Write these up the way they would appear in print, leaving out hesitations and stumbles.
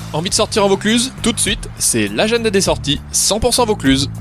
Envie de sortir en Vaucluse? Tout de suite, c'est l'agenda des sorties 100% Vaucluse.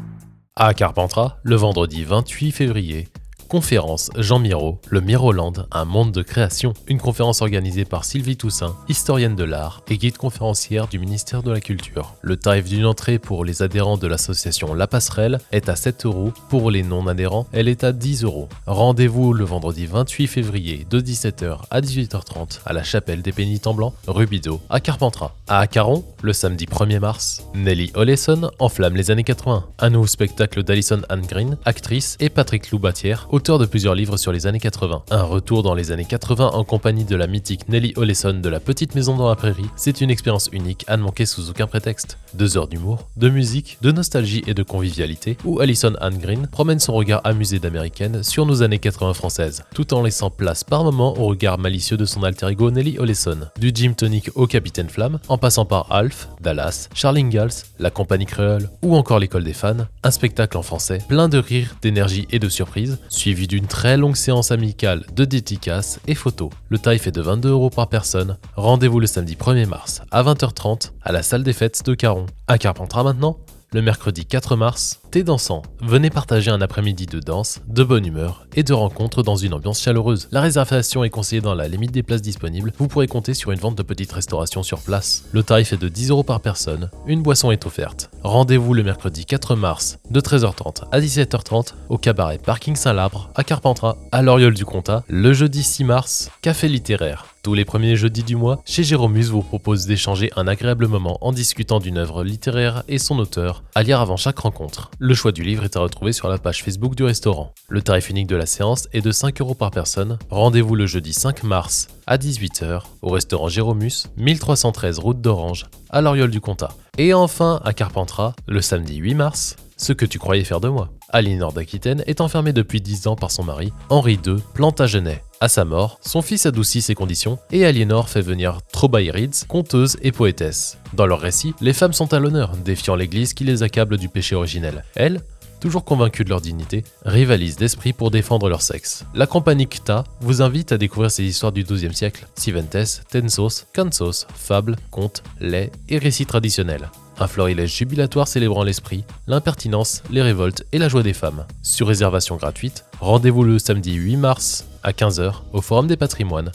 À Carpentras, le vendredi 28 février, conférence Jean Miro, le Miroland, un monde de création. Une conférence organisée par Sylvie Toussaint, historienne de l'art et guide conférencière du ministère de la Culture. Le tarif d'une entrée pour les adhérents de l'association La Passerelle est à 7 €. Pour les non-adhérents, elle est à 10 €. Rendez-vous le vendredi 28 février de 17h à 18h30 à la chapelle des Pénitents Blancs, rue Bidault, à Carpentras. À Acaron, le samedi 1er mars, Nelly Oleson enflamme les années 80. Un nouveau spectacle d'Alison Anne Green, actrice, et Patrick Loubatière, auteur de plusieurs livres sur les années 80. Un retour dans les années 80 en compagnie de la mythique Nelly Oleson de la Petite Maison dans la Prairie, c'est une expérience unique à ne manquer sous aucun prétexte. 2 heures d'humour, de musique, de nostalgie et de convivialité, où Alison Anne Green promène son regard amusé d'américaine sur nos années 80 françaises, tout en laissant place par moments au regard malicieux de son alter ego Nelly Oleson. Du Gym Tonic au Capitaine Flamme, en passant par Alf, Dallas, Charles Ingalls, la Compagnie Créole ou encore l'École des fans, un spectacle en français plein de rire, d'énergie et de surprises, suivi d'une très longue séance amicale de dédicaces et photos. Le tarif est de 22 € par personne. Rendez-vous le samedi 1er mars à 20h30 à la salle des fêtes de Caron. À Carpentras maintenant, le mercredi 4 mars, thé dansant. Venez partager un après-midi de danse, de bonne humeur et de rencontres dans une ambiance chaleureuse. La réservation est conseillée dans la limite des places disponibles. Vous pourrez compter sur une vente de petites restaurations sur place. Le tarif est de 10 € par personne. Une boisson est offerte. Rendez-vous le mercredi 4 mars de 13h30 à 17h30 au cabaret Parking Saint-Labre à Carpentras. À l'Oriole du Comtat, le jeudi 6 mars, café littéraire. Tous les premiers jeudis du mois, chez Jéromus vous propose d'échanger un agréable moment en discutant d'une œuvre littéraire et son auteur, à lire avant chaque rencontre. Le choix du livre est à retrouver sur la page Facebook du restaurant. Le tarif unique de la séance est de 5 € par personne. Rendez-vous le jeudi 5 mars à 18h au restaurant Jéromus, 1313 route d'Orange, à l'Oriole du Comtat. Et enfin, à Carpentras, le samedi 8 mars, ce que tu croyais faire de moi. Aliénor d'Aquitaine est enfermée depuis 10 ans par son mari, Henri II Plantagenet. À sa mort, son fils adoucit ses conditions et Aliénor fait venir Trobaïrides, conteuse et poétesse. Dans leur récit, les femmes sont à l'honneur, défiant l'église qui les accable du péché originel. Elles, toujours convaincus de leur dignité, rivalisent d'esprit pour défendre leur sexe. La compagnie Kta vous invite à découvrir ces histoires du XIIe siècle. Siventes, Tensos, Cansos, fables, contes, laits et récits traditionnels. Un florilège jubilatoire célébrant l'esprit, l'impertinence, les révoltes et la joie des femmes. Sur réservation gratuite, rendez-vous le samedi 8 mars à 15h au Forum des Patrimoines,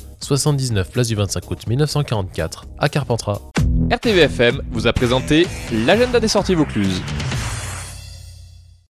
79 place du 25 août 1944 à Carpentras. RTVFM vous a présenté l'agenda des sorties Vaucluse.